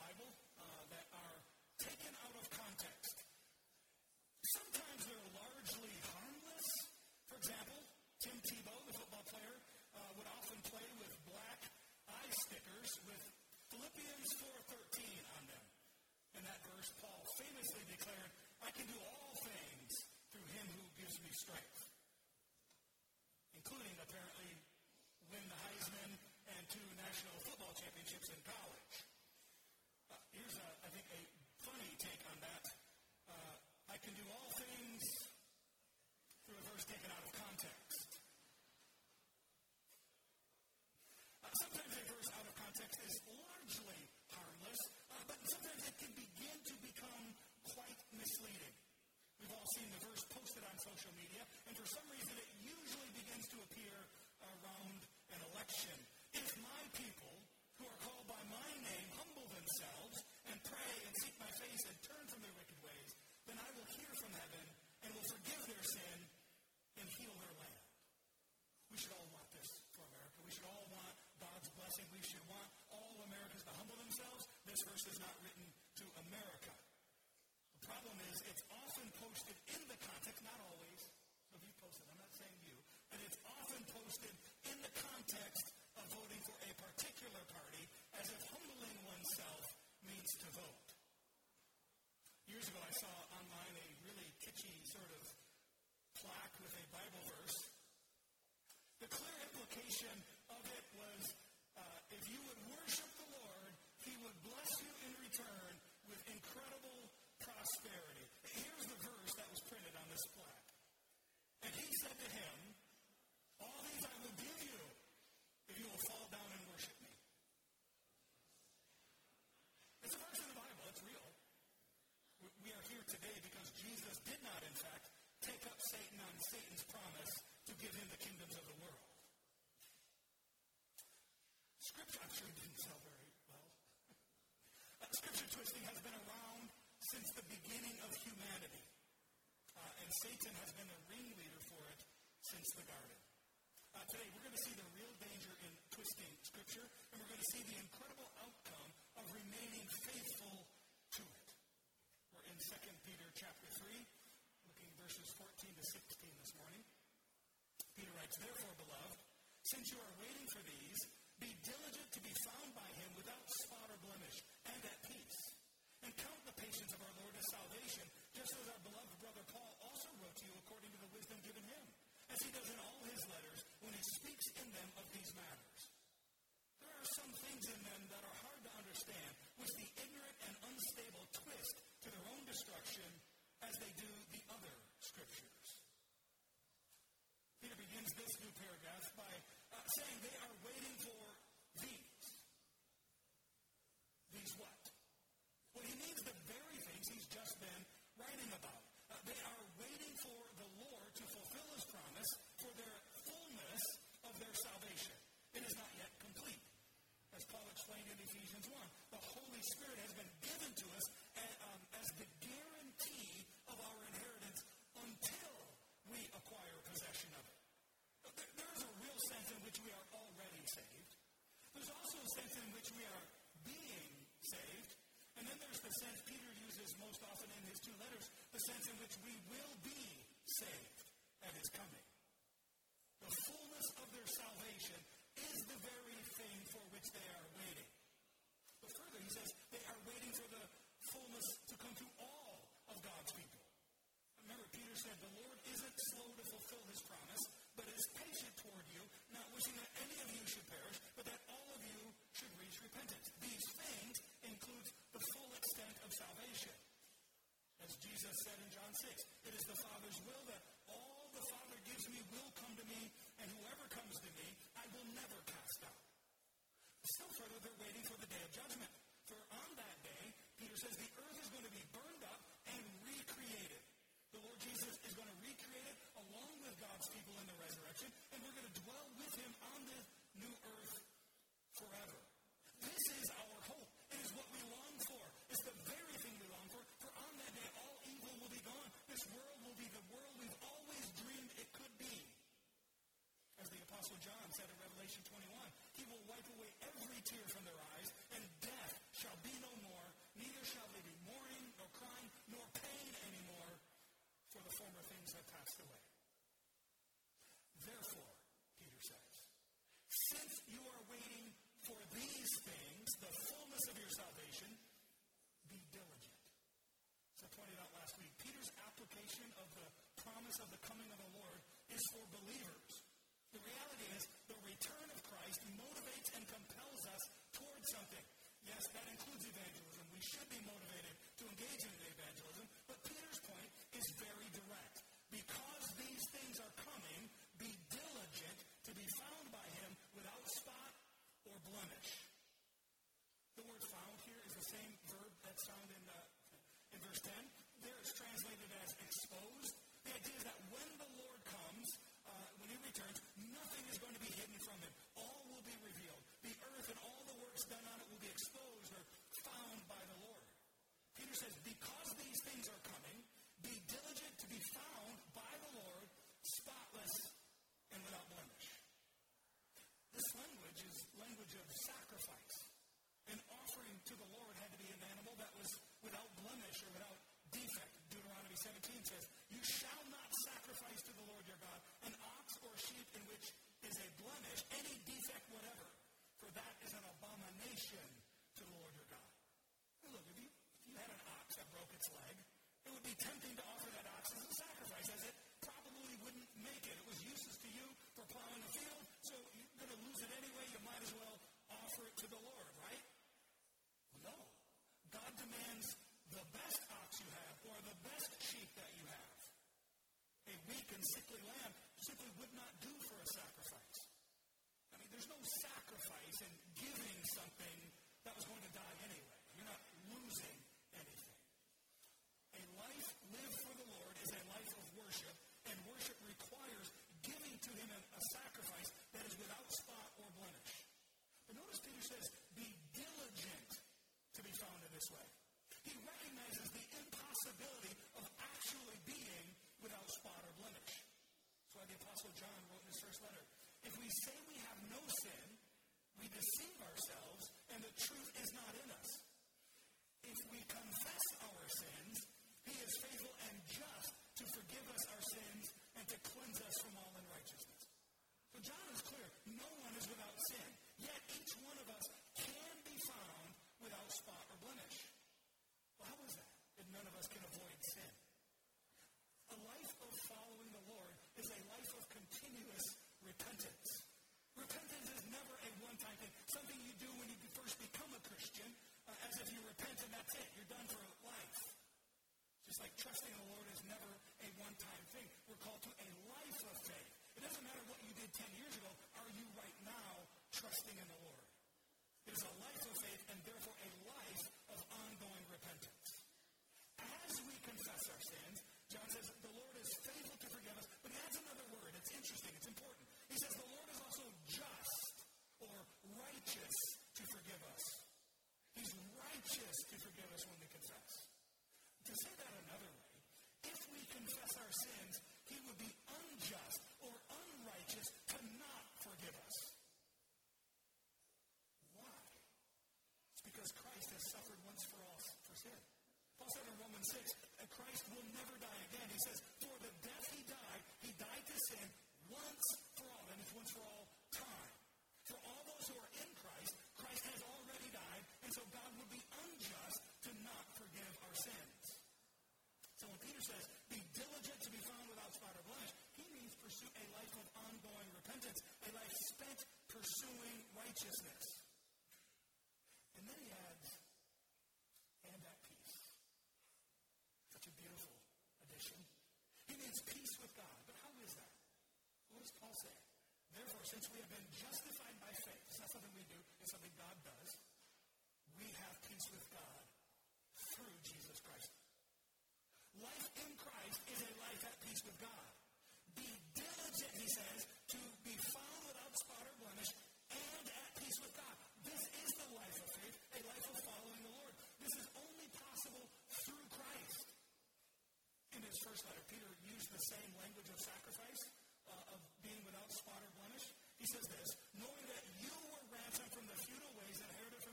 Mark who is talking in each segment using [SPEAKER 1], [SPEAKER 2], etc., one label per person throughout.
[SPEAKER 1] Bible that are taken out of context. Sometimes they're largely harmless. For example, Tim Tebow, the football player, would often play with black eye stickers with Philippians 4:13 on them. In that verse, Paul famously declared, "I can do all things through him who gives me strength," including, apparently, win the Heisman and 2 national football championships in college. Here's, I think, a funny take on that. I can do all things through a verse taken out of context. Sometimes a verse out of context is largely harmless, but sometimes it can begin to become quite misleading. We've all seen the verse posted on social media, and for some reason it usually begins to appear around an election. "If my people, who are called by my name, humble themselves and pray and seek my face and turn from their wicked ways, then I will hear from heaven and will forgive their sin and heal their land." We should all want this for America. We should all want God's blessing. We should want all Americans to humble themselves. This verse is not written to America. The problem is it's often posted in the context, not always. So if you post it, I'm not saying you, but it's often posted in the context of voting for a particular party as if humbling oneself means to vote. Years ago, I saw online a really kitschy sort of plaque with a Bible verse. The clear implication of it was, if you would worship the Lord, he would bless you in return with incredible prosperity. Here's the verse that was printed on this plaque. "And he said to him, all these I will give you if you will fall down and worship me." It's a verse in the Bible. It's real. We are here today because Jesus did not, in fact, take up Satan on Satan's promise to give him the kingdoms of the world. Scripture, I'm sure, didn't sell very well. Scripture twisting has been around since the beginning of humanity. And Satan has been a ringleader for it since the garden. Today, we're going to see the real danger in twisting Scripture, and we're going to see the incredible outcome of remaining faithful to it. We're in 2 Peter chapter 3, looking verses 14 to 16 this morning. Peter writes, "Therefore, beloved, since you are waiting for these, be diligent to be found by him without spot or blemish, and at peace. And count the patience of our Lord as salvation, just as our beloved brother Paul also wrote to you according to the wisdom given him, as he does in all his letters when he speaks in them of these matters. There are some things in them that are hard to understand, which the ignorant and unstable twist to their own destruction as they do the other scriptures." Peter begins this new paragraph by saying they are waiting for these. These what? Well, he means the very things he's just been writing about. They are waiting for the Lord to fulfill his promise for their fullness of their salvation. It is not yet complete. As Paul explained in Ephesians 1, the Holy Spirit has been given to us as the guarantee of our inheritance until we acquire possession of it. There is a real sense in which we are already saved. There's also a sense in which we are being saved. And then there's the sense Peter uses most often in his 2 letters, the sense in which we will be saved at his coming. The fullness of their salvation is the very thing for which they are waiting. But further, he says they are waiting for the fullness to come to all of God's people. Remember, Peter said the Lord isn't slow to fulfill his promise, but is patient toward you, not wishing that any of you should perish, but that all of you should reach repentance. These things include the full extent of salvation. As Jesus said in John 6, "It is the Father's will that all the Father gives me will come to me, and whoever comes to me, I will never cast out." Still further, they're waiting for the day of judgment. For on that day, Peter says the earth is going to be burned up and recreated. The Lord Jesus is going to recreate it along with God's people in the resurrection, and we're going to dwell with him on the new earth forever. This is our hope. It is what we long for. It's the very thing we long for. For on that day, all evil will be gone. This world will be the world we've always dreamed it could be. As the Apostle John said in Revelation 21, he will wipe away every tear from their eyes, and death shall be no more, promise of the coming of the Lord is for believers. The reality is the return of Christ motivates and compels us towards something. Yes, that includes evangelism. We should be motivated to engage in evangelism, but Peter's point is very direct. Because these things are coming, be diligent to be found by him without spot or blemish. The word found here is the same verb that's found in verse 10. There it's translated as exposed. The idea is that when the Lord comes, when he returns, nothing is going to be hidden from him. All will be revealed. The earth and all the works done on it will be exposed or found by the Lord. Peter says, because these things are coming, be diligent to be found by the Lord, spotless and without blemish. This language is language of sacrifice. An offering to the Lord had to be an animal that was without blemish or without defect. Deuteronomy 17 says, you shall not sacrifice to the Lord your God an ox or sheep in which is a blemish, any defect whatever, for that is an abomination to the Lord your God. Now look, if you had an ox that broke its leg, it would be tempting to offer that ox as a sacrifice, as it probably wouldn't make it. It was useless to you for plowing the field, so you're going to lose it anyway. You might as well offer it to the Lord, right? No. God demands the best ox you have or the best sheep that you have. A weak and sickly lamb simply would not do for a sacrifice. I mean, there's no sacrifice in giving something that was going to die anyway. You're not losing anything. A life lived for the Lord is a life of worship, and worship requires giving to him a sacrifice that is without spot or blemish. But notice Peter says, be diligent to be found in this way. He recognizes the impossibility of actually being without spot or blemish. That's why the Apostle John wrote in his first letter, if we say we have no sin, we deceive ourselves, and the truth is not in us. If we confess our sins, he is faithful and just to forgive us our sins and to cleanse us from all unrighteousness. So John is clear, no one is without sin, yet each one of us can be found without spot or blemish. Well, how is that? If none of us can avoid sin. A life of following the Lord is a life of continuous repentance. Repentance is never a one-time thing, something you do when you first become a Christian, as if you repent and that's it, you're done for life. Just like trusting in the Lord is never a one-time thing. We're called to a life of faith. It doesn't matter what you did 10 years ago, are you right now trusting in the Lord? It is a life of faith and therefore a life of ongoing repentance. As we confess our sins, John says the Lord is faithful to forgive us, but he adds another word. It's interesting, it's important. He says the Lord is also just or righteous to forgive us. He's righteous to forgive us when we confess. To say that another way, if we confess our sins, he would be unjust or unrighteous to not forgive us. Why? It's because Christ has suffered once for all for sin. Paul said in Romans 6, that Christ will never die again. He says, for the death he died to sin once for all. And it's once for all time. For all those who are in Christ, Christ has already died, and so God would be unjust to not forgive our sins. So when Peter says, be diligent to be found without spot or blemish, he means pursue a life of ongoing repentance, a life spent pursuing righteousness. And then he adds, and at peace. Such a beautiful addition. He means peace with God. But how is that? What does Paul say? Therefore, since we have been justified by faith, it's not something we do, it's something God does, we have peace with God through Jesus Christ. Life in Christ is a life at peace with God. Be diligent, he says, to be found without spot or blemish and at peace with God. This is the life of faith, a life of following the Lord. This is only possible through Christ. In his first letter, Peter used the same language of sacrifice, of being without spot or blemish. He says this, knowing that you were ransomed from the futile ways inherited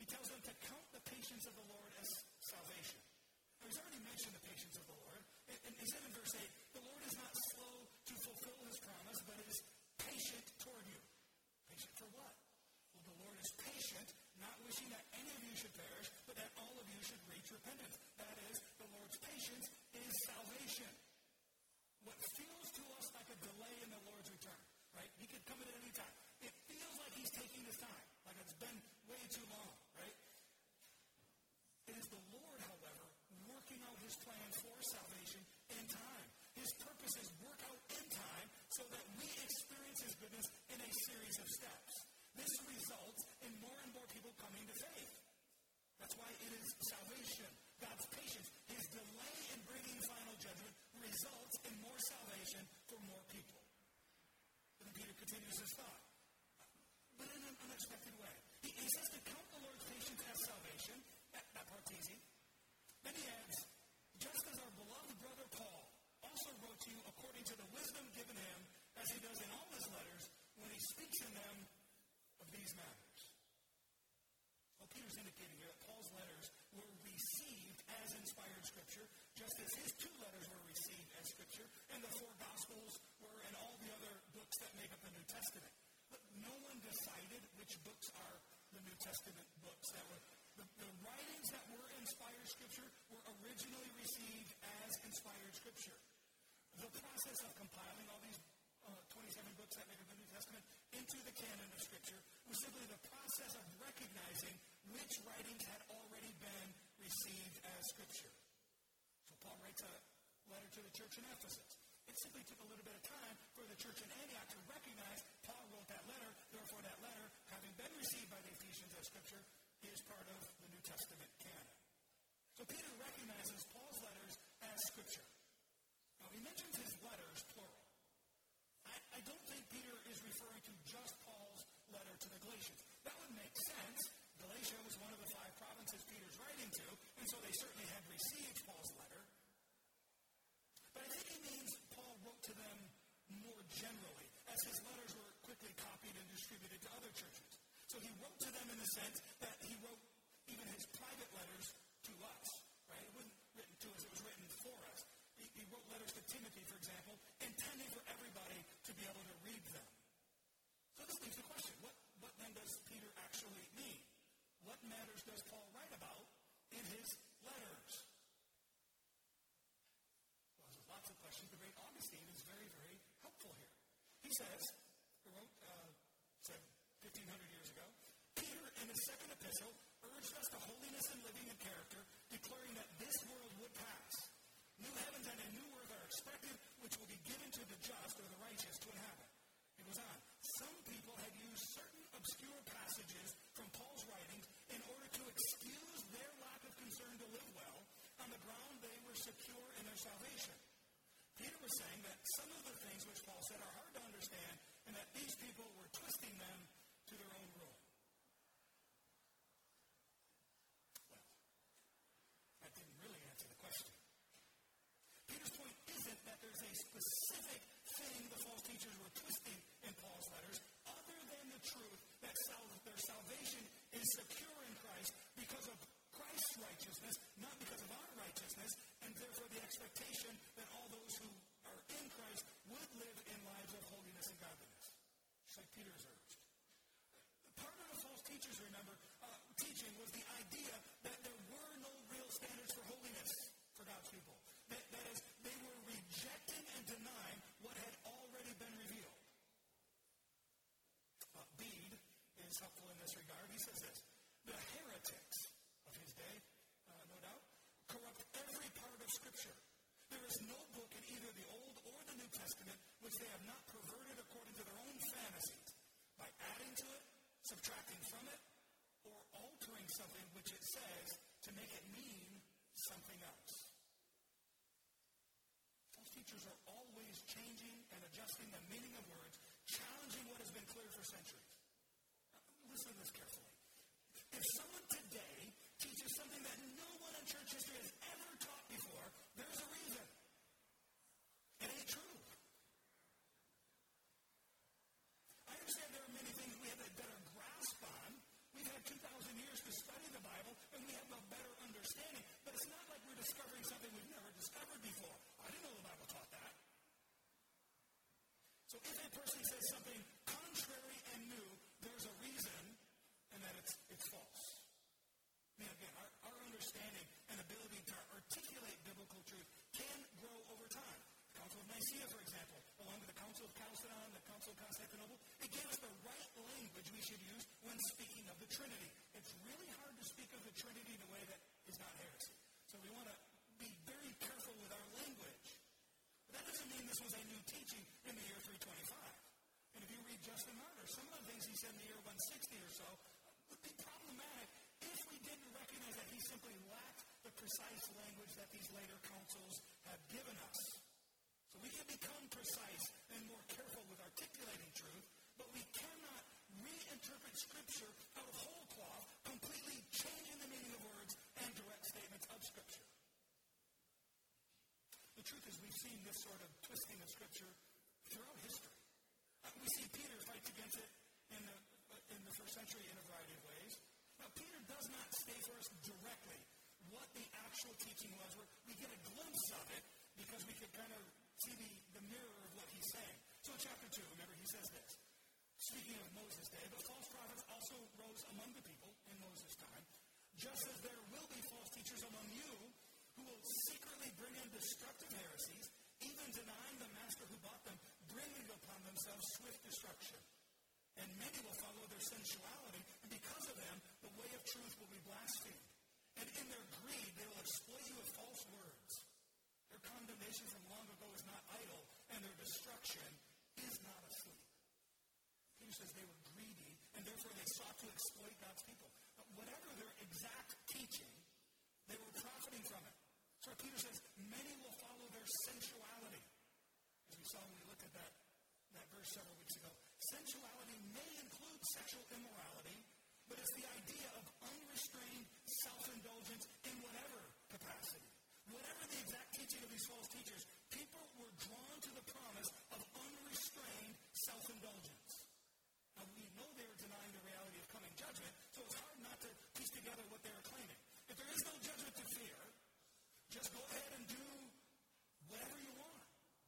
[SPEAKER 1] He tells them to count the patience of the Lord as salvation. Now, he's already mentioned the patience of the Lord. And he said in verse 8, the Lord is not slow to fulfill his promise, but is patient toward you. Patient for what? Well, the Lord is patient, not wishing that any of you should perish, but that all of you should reach repentance. That is, the Lord's patience is salvation. What feels to us like a delay in the Lord's return, right? He could come at any time. It feels like he's taking his time, like it's been way too long, right? It is the Lord, however, working out his plan for salvation in time. His purposes work out in time so that we experience his goodness in a series of steps. This results in more and more people coming to faith. That's why it is salvation, God's patience. His delay in bringing final judgment results in more salvation for more people. And then Peter continues his thought, but in an unexpected way. He says to count the Lord's patience as salvation. That part's easy. Then he adds, just as our beloved brother Paul also wrote to you according to the wisdom given him, as he does in all his letters, when he speaks in them of these matters. Well, Peter's indicating here that Paul's letters were received as inspired Scripture, just as his 2 letters were received as Scripture, and the 4 Gospels were, and all the other books that make up the New Testament. But no one decided which books are the New Testament books. That were the writings that were inspired Scripture were originally received as inspired Scripture. The process of compiling all these 27 books that make up the New Testament into the canon of Scripture was simply the process of recognizing which writings had already been received as Scripture. So Paul writes a letter to the church in Ephesus. It simply took a little bit of time for the church in Antioch to recognize Paul wrote that letter, therefore that letter, having been received by the Ephesians as Scripture, is part of the New Testament canon. So Peter recognizes Paul's letters as Scripture. Now, he mentions his letters, plural. I don't think Peter is referring to just Paul's letter to the Galatians. That would make sense. Galatia was one of the 5 provinces Peter's writing to, and so they certainly had received Paul's letter. But I think he means Paul wrote to them more generally, as his letters were quickly copied and distributed to other churches. So he wrote to them in the sense that he wrote even his private letters to us, right? It wasn't written to us, it was written for us. He wrote letters to Timothy, for example, intending for everybody to be able to read them. So this leaves the question, what then does Peter actually mean? What matters does Paul write about in his letters? Well, there's lots of questions. The great Augustine is very, very helpful here. He says, he wrote, said 1,500 years ago, Peter, in his second epistle, urged us to holiness and living in character, declaring that this world would pass. New heavens and a new earth are expected, which will be given to the just or the righteous to inhabit. It goes on. Some people had used certain obscure passages from Paul's writings in order to excuse their lack of concern to live well on the ground they were secure in their salvation. Peter was saying that some of the things which Paul said are hard to understand and that these people were twisting them to their own ruin. Well, that didn't really answer the question. Peter's point isn't that there's a specific thing the false teachers were twisting in Paul's letters, other than the truth that their salvation is secure in Christ because of Christ's righteousness, not because of our righteousness, and therefore the expectation that all those who are in Christ would live in lives of holiness and godliness, just like Peter has urged. Part of the false teachers, remember, teaching was the idea that there were no real standards for holiness for God's people. That is, they were rejecting and denying what had already been revealed. Bede is helpful in this regard. He says this, the heretics of his day, no doubt, corrupt every part of Scripture. There is no book in either the Old or the New Testament which they have not perverted according to their own fantasies, by adding to it, subtracting from it, or altering something which it says to make it mean something else. False teachers are always changing and adjusting the meaning of words, challenging what has been clear for centuries. Listen to this carefully. If someone today teaches something that no one in church history has ever taught before, there's a reason. It ain't true. I understand there are many things we have a better grasp on. We've had 2,000 years to study 25. And if you read Justin Martyr, some of the things he said in the year 160 or so would be problematic if we didn't recognize that he simply lacked the precise language that these later councils have given us. So we can become precise and more careful with articulating truth, but we cannot reinterpret Scripture out of whole cloth, completely changing the meaning of words and direct statements of Scripture. The truth is we've seen this sort of twisting of Scripture throughout history. We see Peter fights against it in the first century in a variety of ways. Now, Peter does not state for us directly what the actual teaching was. We get a glimpse of it because we could kind of see the mirror of what he's saying. So in chapter 2, remember, he says this. Speaking of Moses' day, but false prophets also rose among the people in Moses' time, just as there will be false teachers among you who will secretly bring in destructive heresies, even denying the master who bought them, bringing upon themselves swift destruction. And many will follow their sensuality, and because of them, the way of truth will be blasphemed. And in their greed, they will exploit you with false words. Their condemnation from long ago is not idle, and their destruction is not asleep. Peter says they were greedy, and therefore they sought to exploit God's people. But whatever their exact teaching, they were profiting from it. So Peter says, many will follow their sensuality. As we saw when we looked at that verse several weeks ago. Sensuality may include sexual immorality, but it's the idea of unrestrained self-indulgence in whatever capacity. Whatever the exact teaching of these false teachers, people were drawn to the promise of unrestrained self-indulgence. Now, we know they were denying the reality of coming judgment, so it's hard not to piece together what they were claiming. If there is no judgment to fear, just go ahead and do whatever you want.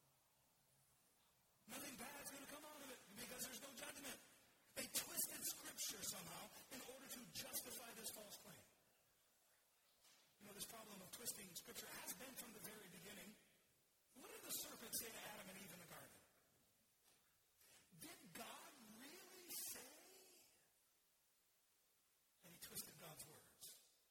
[SPEAKER 1] Nothing bad is going to come out of it because there's no judgment. They twisted Scripture somehow in order to justify this false claim. You know, this problem of twisting Scripture has been from the very beginning. What did the serpent say to Adam and Eve in the garden? Did God really say? And he twisted God's words.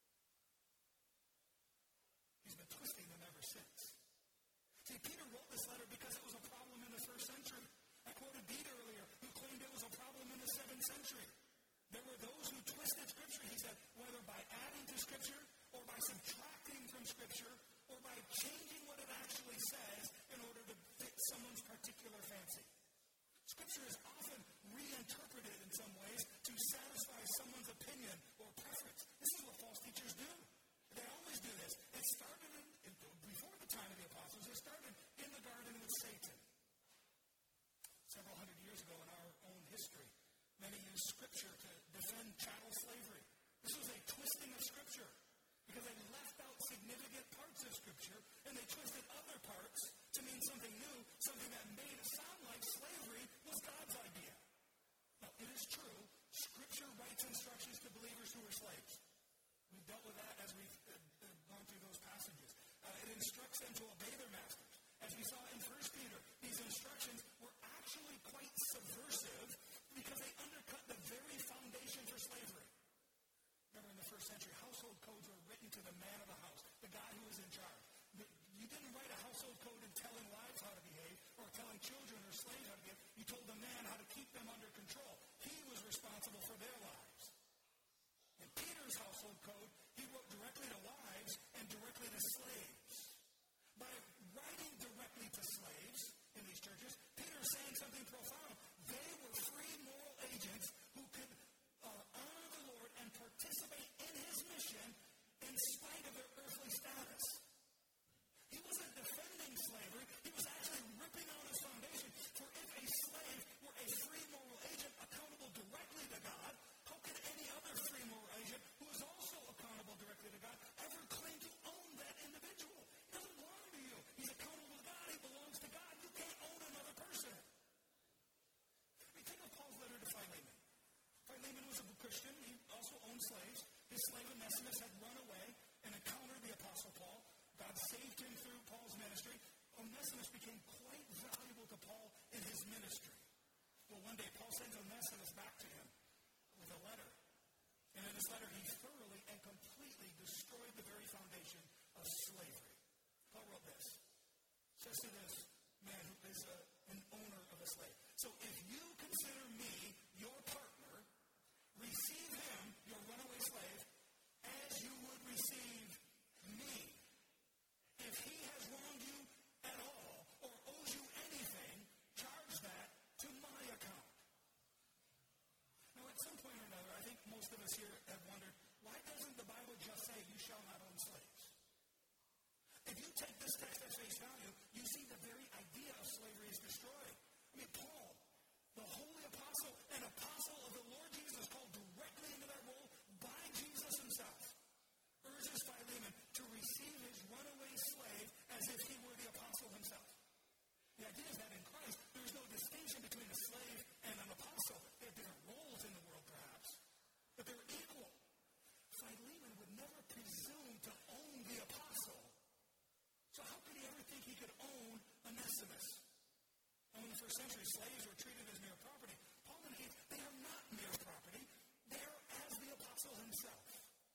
[SPEAKER 1] He's been twisting them ever since. See, Peter wrote this letter because it was a problem in the first century. I quoted Bede earlier, who claimed it was a problem in the 7th century. There were those who twisted Scripture, he said, whether by adding to Scripture or by subtracting from Scripture or by changing what it actually says in order to fit someone's particular fancy. Scripture is often reinterpreted in some ways to satisfy someone's opinion or preference. This is what false teachers do. They always do this. It started before the time of the apostles. It started in the garden with Satan. Several hundred years ago in our own history, many used Scripture to defend chattel slavery. This was a twisting of Scripture because they left out significant parts of Scripture and they twisted other parts to mean something new, something that made it sound like slavery was God's idea. Now, it is true, Scripture writes instructions to believers who are slaves. We've dealt with that as we've gone through those passages. It instructs them to obey their masters. As we saw in 1 Peter, these instructions were actually quite subversive because they undercut the very foundation for slavery. Remember, in the first century, household codes were written to the man of the house, the guy who was in charge. You didn't write a household code in telling wives how to behave or telling children or slaves how to behave. You told the man how to keep them under control. He was responsible for their lives. In Peter's household code, he wrote directly to wives and directly to slaves. By writing directly to slaves in these churches, Peter is saying something profound. They were free moral agents who could honor the Lord and participate in his mission in spite of their earthly status. He wasn't defending slavery. He was actually ripping out his foundation. For if a slave were a free moral agent accountable directly to God, how could any other free moral agent who is also accountable directly to God ever claim to own that individual? He doesn't belong to you. He's accountable to God. He belongs to God. You can't own another person. Think of Paul's letter to Philemon. Philemon was a Christian. He also owned slaves. His slave Onesimus had run away and encountered the Apostle Paul. God saved him through Paul's ministry. Onesimus became quite valuable to Paul in his ministry. Well, one day Paul sends Onesimus back to him with a letter. And in this letter, he thoroughly and completely destroyed the very foundation of slavery. Paul wrote this. Says to this man who is an owner of a a slave. So if you consider me your partner, receive him, your runaway slave, as you would receive me. If he has wronged you at all or owes you anything, charge that to my account. Now, at some point or another, I think most of us here have wondered, why doesn't the Bible just say you shall not own slaves? If you take this text at face value, you see the very idea of slavery is destroyed. I mean, Paul, the holy apostle, an apostle of the Lord Jesus, called directly into that role by Jesus himself, urges Philemon to receive his runaway slave as if he were the apostle himself. The idea is that in Christ, there is no distinction between a slave and an apostle. They have different roles in the world, perhaps, but they're equal. Philemon would never presume to own the apostle. So how could he ever think he could own Onesimus? And in the first century, slaves were treated as mere property. Paul indicates they are not mere property. They are as the apostle himself.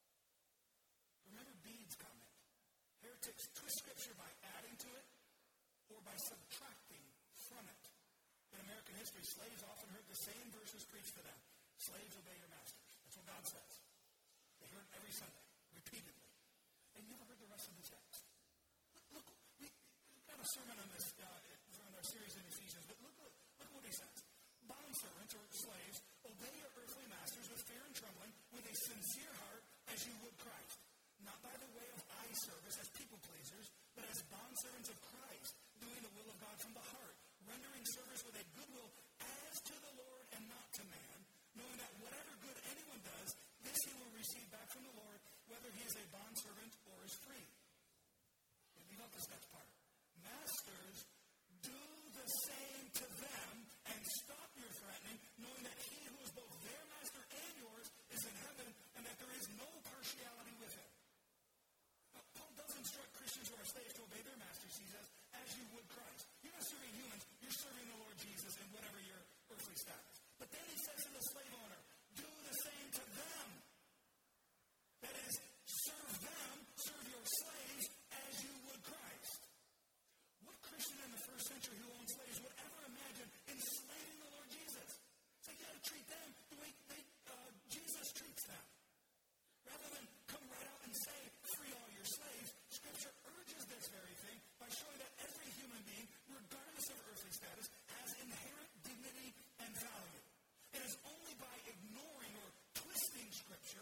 [SPEAKER 1] Remember Bede's comment. Heretics twist Scripture by adding to it or by subtracting from it. In American history, slaves often heard the same verses preached to them. Slaves, obey your masters. That's what God says. They heard it every Sunday, repeatedly. They never heard the rest of the text. Look, we've got a sermon on this from our series in Ephesians, but look what he says. Bondservants, or slaves, obey your earthly masters with fear and trembling, with a sincere heart, as you would Christ. Not by the way of eye service as people pleasers, but as bondservants of Christ, doing the will of God from the heart, rendering service with a good will as to the Lord and not to man, knowing that whatever good anyone does, this he will receive back from the Lord, whether he is a bondservant or is free. And leave out this next part. Masters, do the same to them and stop your threatening, knowing that he who is both their master and yours is in heaven, and that there is no partiality with him. Now, Paul does instruct Christians who are slaves to obey their masters, he says, as you would Christ. You're not serving humans, you're serving the Lord Jesus in whatever your earthly status. But then he says to the slave owner, do the same to them. That is, serve them, serve your slaves as you would Christ. What Christian in the first century who owned slaves would ever imagine enslaving the Lord Jesus? So you got to treat them the way Jesus treats them. Rather than come right out and say, free all your slaves, Scripture urges this very thing by showing that every human being, regardless of earthly status, has inherent dignity and value. It is only by ignoring or twisting Scripture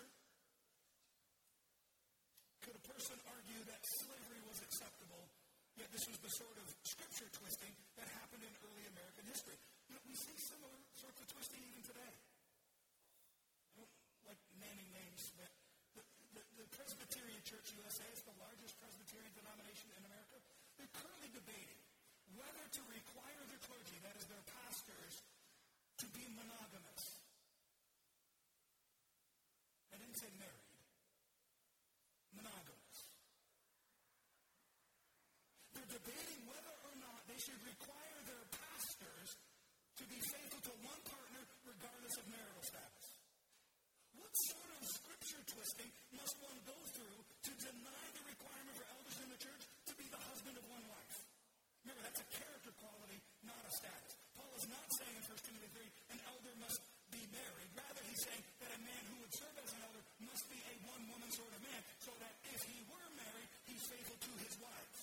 [SPEAKER 1] could a person argue that slavery was acceptable, yet this was the sort of Scripture twisting that happened in early American history. You know, we see similar sorts of twisting even today. I don't like naming names, but the Presbyterian Church USA is the largest Presbyterian denomination in America. They're currently debating whether to require the clergy, that is their pastors, to be monogamous. I didn't say married. Monogamous. They're debating whether or not they should require their pastors to be faithful to one partner regardless of marital status. What sort of Scripture twisting must one go through to deny the requirement for elders in the church to be the husband of one wife? Remember, that's a character quality, not a status. Paul is not saying in 1 Timothy 3, an elder must be married. Rather, he's saying that a man who would serve as an elder must be a one-woman sort of man, so that if he were married, he's faithful to his wife.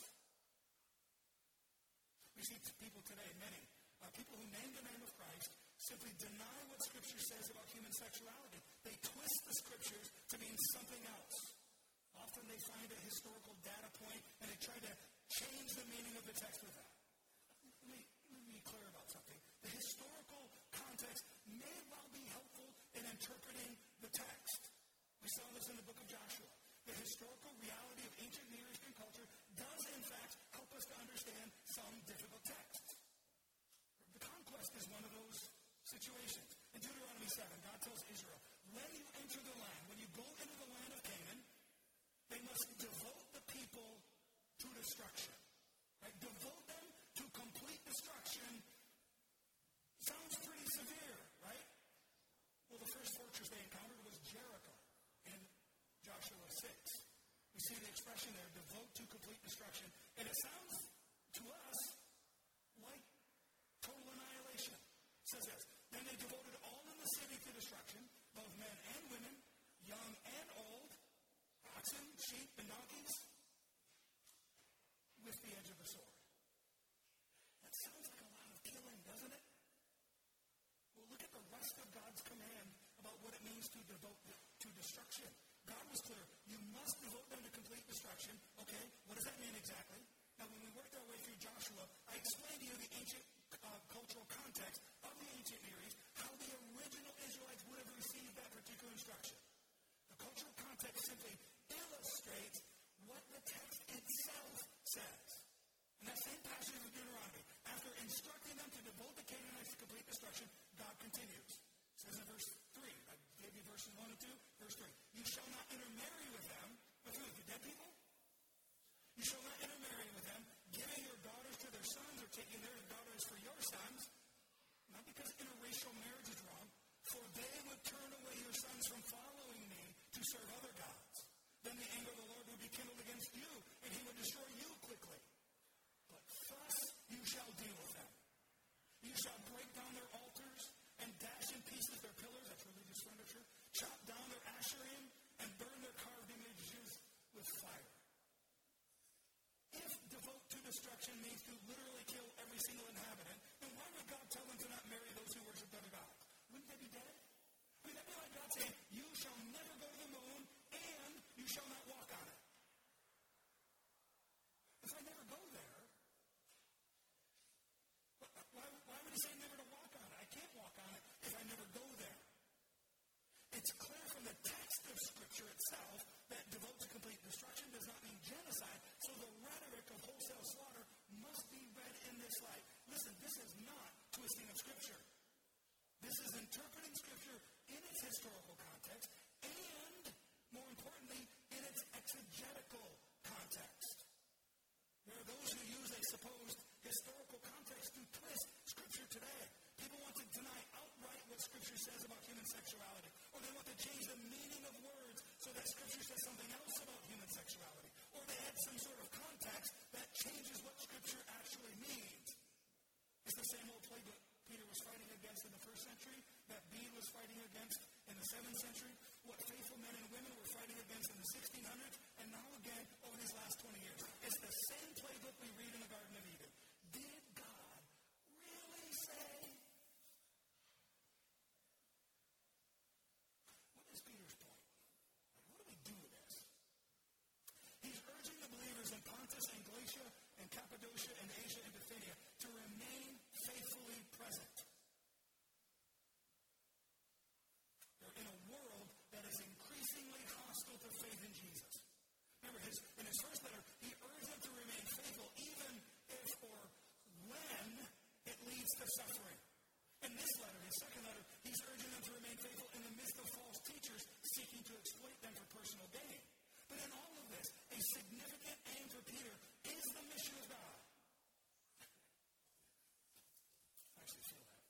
[SPEAKER 1] We see people today, many, people who name the name of Christ, simply deny what Scripture says about human sexuality. They twist the Scriptures to mean something else. Often they find a historical data point, and they try to change the meaning of the text with that. Let me be clear about something. The historical context may well be helpful in interpreting the text. We saw this in the book of Joshua. The historical reality of ancient Near Eastern culture does, in fact, help us to understand some difficult texts. The conquest is one of those situations. In Deuteronomy 7, God tells Israel, when you enter the land, when you go into the land of Canaan, they must devote the people to destruction. Right? Devote them to complete destruction. Sounds pretty severe, right? Well, the first fortress they encountered was Jericho in Joshua 6. We see the expression there, devote to complete destruction. And it sounds to us like total annihilation. was clear. You must devote them to complete destruction. Okay, what does that mean exactly? Now, when we worked our way through Joshua, I explained to you the ancient cultural context of the ancient Near East, how the original Israelites would have received that particular instruction. The cultural context simply illustrates what the text itself says. In that same passage of Deuteronomy, after instructing them to devote the Canaanites to complete destruction, God continues. It says in verse 3, I gave you verses 1 and 2, verse 3, you shall not intermarry with them, with who? The dead people? You shall not intermarry with them, giving your daughters to their sons or taking their daughters for your sons, not because interracial marriage is wrong, for they would turn away your sons from following me to serve other gods. Then the anger of the Lord would be kindled against you, and he would destroy you quickly. But thus you shall deal with them. You shall break down their altars and dash in pieces their pillars, that's religious furniture, chop down their asherim, and burn their carved images with fire. If devote to destruction means to literally kill every single inhabitant, then why would God tell them to not marry those who worship other gods? Wouldn't they be dead? I mean, that'd be like God saying, you shall never go to the moon, and you shall not walk on it. If I never go there, why would he say never to walk on it? I can't walk on it if I never go there. It's clear from the text of Scripture itself that devote to complete destruction does not mean genocide, so the rhetoric of wholesale slaughter must be read in this light. Listen, this is not twisting of Scripture. This is interpreting Scripture in its historical context and, more importantly, in its exegetical context. There are those who use a supposed historical context to twist Scripture today. People want to deny outright what Scripture says about human sexuality, or they want to change the meaning of words so that Scripture says something else about human sexuality, or they add some sort of context that changes what Scripture actually means. It's the same old playbook Peter was fighting against in the 1st century, that Bede was fighting against in the 7th century, what faithful men and women were fighting against in the 1600s, and now again over these last 20 years. It's the same playbook we read in the Garden of Eden. Did God really say? What is Peter's point? Like, what do we do with this? He's urging the believers in Pontus and Galatia and Cappadocia and Asia and Bithynia to remain faithfully present. They're in a world that is increasingly hostile to faith in Jesus. Remember, in his first letter, he urged them to remain faithful even if or when it leads to suffering. In this letter, his second letter, he's urging them to remain faithful in the midst of false teachers seeking to exploit them for personal gain. But in all of this, a significant aim for Peter is the mission of God. I actually feel that.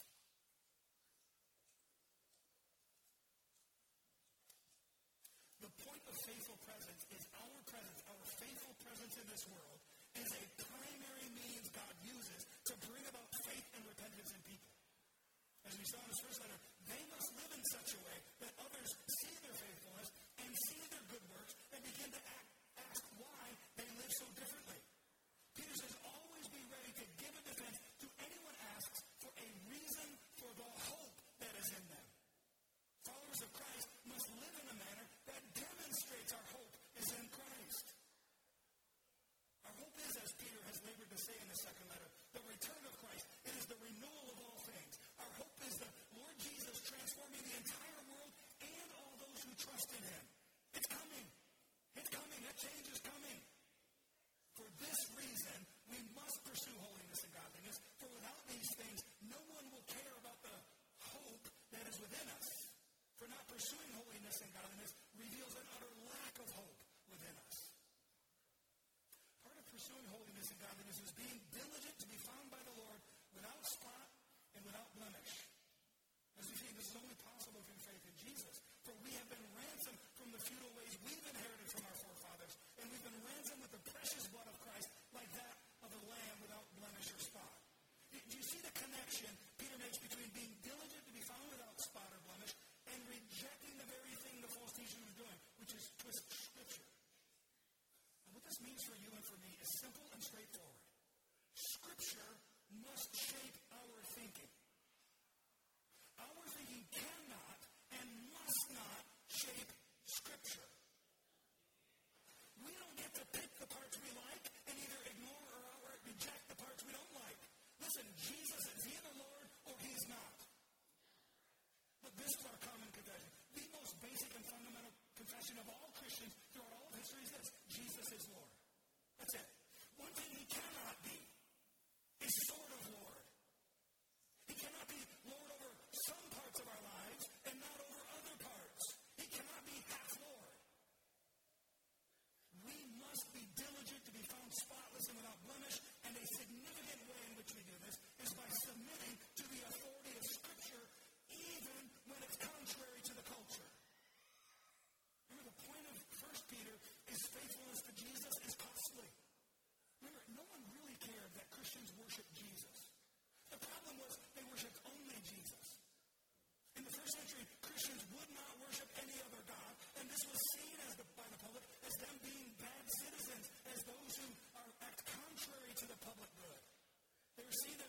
[SPEAKER 1] The point of faithful presence is our presence, our faithful presence in this world is a primary means God uses to bring about faith and repentance in people. As we saw in his first letter, they must live in such a way that others see their faithfulness and see their good works and begin to ask why they live so differently. Peter says, always be ready to give a defense to anyone asks for a reason for the hope that is in them. Followers of Christ must live in a manner that demonstrates our hope is in Christ. Our hope is, as Peter has labored to say in the second letter, the return of Christ. It is the renewal of all things. Our hope is the Lord Jesus transforming the entire world and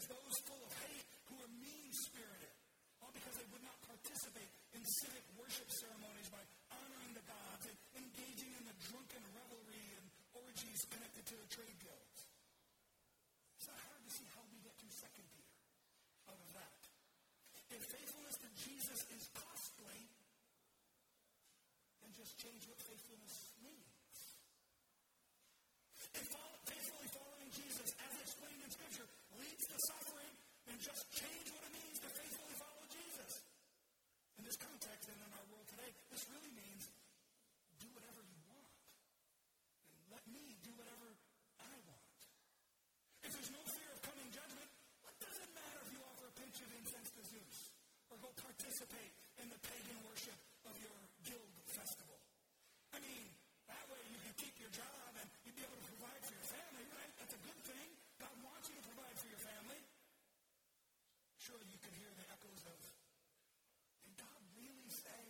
[SPEAKER 1] those full of hate who are mean-spirited, all because they would not participate in civic worship ceremonies by honoring the gods and engaging in the drunken revelry and orgies connected to the trade guilds. It's not hard to see how we get to 2 Peter out of that. If faithfulness to Jesus is costly, then just change what faithfulness means. If faithfully following Jesus, as explained in Scripture, leads to suffering, then just change what it means to faithfully follow Jesus. In this context and in our world today, this really means do whatever you want. And let me do whatever I want. If there's no fear of coming judgment, what does it matter if you offer a pinch of incense to Zeus? Or go participate in the pagan worship of your guild festival? I mean, that way you can keep your job and you'd be able to provide for your family, right? That's a good thing. God wants you to provide for your family. Sure, you can hear the echoes of, did God really say?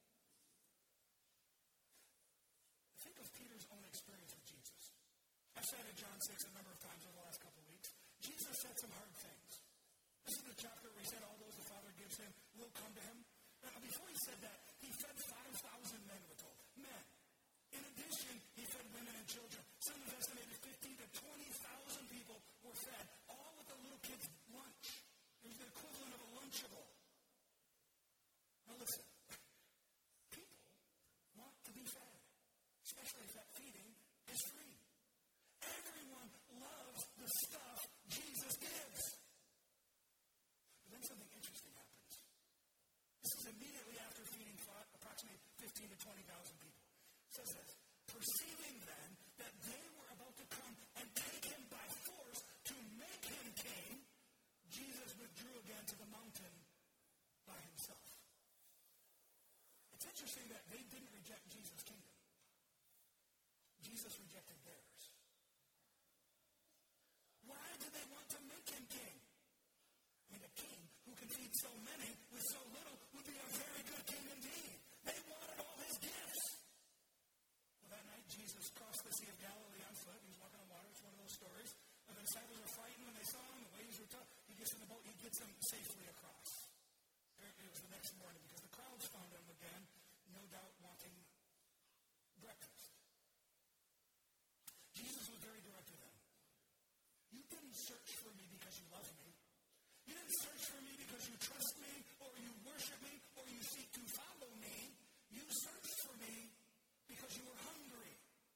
[SPEAKER 1] Think of Peter's own experience with Jesus. I've cited John 6 a number of times over the last couple of weeks. Jesus said some hard things. This is the chapter where he said all those the Father gives him will come to him. Now, before he said that, he fed 5,000 men, we're told. Men. In addition, he fed women and children. Some have estimated 15,000 to 20,000 people were fed, all with a little kid's lunch. It was the equivalent of a Lunchable. Now listen, people want to be fed, especially if that feeding is free. Everyone loves the stuff Jesus gives. But then something interesting happens. This is immediately after feeding approximately 15,000 to 20,000 people. It says this, perceiving then that they were about to come and take him by force to make him king, Jesus withdrew again to the mountain by himself. It's interesting that they didn't reject Jesus' kingdom. Jesus rejected theirs. Why do they want to make him king? I mean, a king who can feed so many with so little would be a very good king indeed. They wanted all his gifts. Well, that night, Jesus crossed the Sea of Galilee on foot. He was walking on water. It's one of those stories. And the disciples were frightened when they saw him. The waves were tough. He gets in the boat. He gets them safely across. It was the next morning because the crowds found him again, no doubt wanting breakfast. Jesus was very direct with them. You didn't search for me because you love me. You didn't search for me because you trust me or you worship me or you seek to follow me. You searched for me because you were hungry.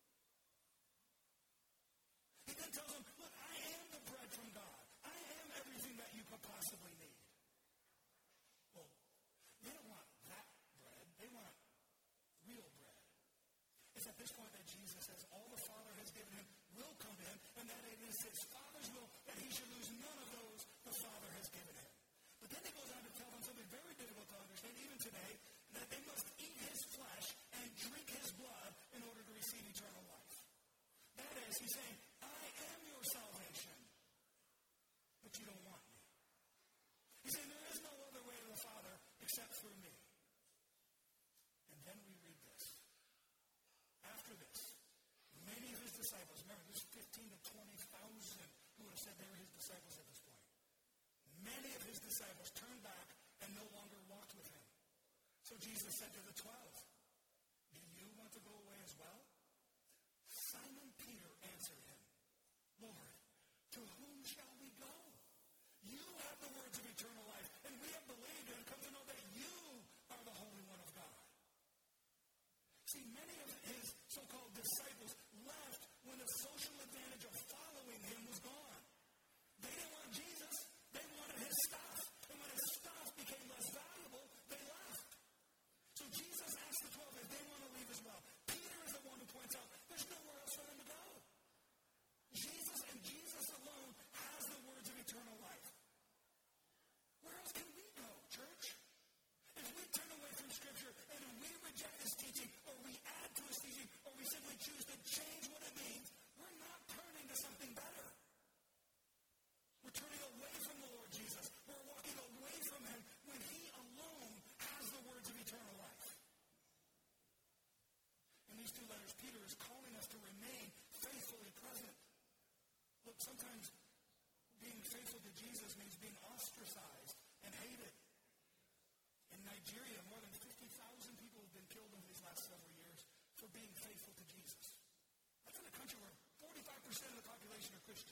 [SPEAKER 1] He then tells them, look, I am the bread from God. I am everything that you could possibly need. Well, they don't want that bread. They want real bread. It's at this point that Jesus says all the Father has given him will come to him, and that it is his Father's will that he should lose none of those the Father has given him. But then he goes on to tell them something very difficult to understand, even today, that they must eat his flesh and drink his blood in order to receive eternal life. That is, he's saying, I am your salvation, but you don't want me. He's saying there is no other way to the Father except through me. And then we read this. After this, many of his disciples, remember there's 15,000 to 20,000 who would have said they were his disciples at this point. Many of his disciples turned back and no longer walked with him. So Jesus said to the 12, do you want to go away as well? Simon Peter answered him, Lord, to whom shall we go? You have the words of eternal life, and we have believed and come to know that you are the Holy One of God. See, many of his so-called disciples left when the social advantage of following him was gone. They didn't want Jesus. They wanted his stuff. And when his stuff became less valuable, they left. So Jesus asked the 12 if they want to leave as well. Peter is the one who points out there's nowhere else for them to go. Jesus and Jesus alone has the words of eternal life. Where else can we go, church? If we turn away from Scripture and we reject his teaching, or we add to his teaching, or we simply choose to change what it means, we're not turning to something better. We're turning away from the Lord Jesus. We're walking away from him when he alone has the words of eternal life. In these two letters, Peter is calling us to remain faithfully present. Look, sometimes being faithfully faithful to Jesus means being ostracized and hated. In Nigeria, more than 50,000 people have been killed in these last several years for being faithful to Jesus. That's in a country where 45% of the population are Christian.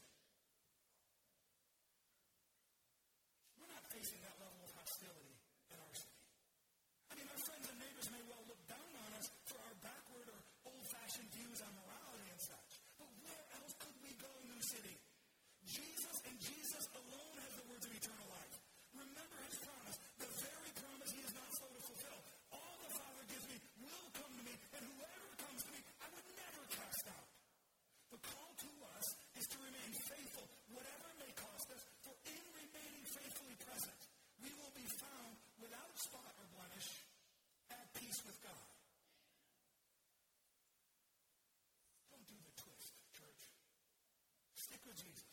[SPEAKER 1] We're not facing that level of hostility in our city. I mean, our friends and neighbors may well look down on us for our backward or old-fashioned views on morality and such. But where else could we go, New City? Jesus and Jesus alone has the words of eternal life. Remember his promise, the very promise he is not slow to fulfill. All the Father gives me will come to me, and whoever comes to me, I would never cast out. The call to us is to remain faithful, whatever it may cost us, for in remaining faithfully present, we will be found without spot or blemish, at peace with God. Don't do the twist, church. Stick with Jesus.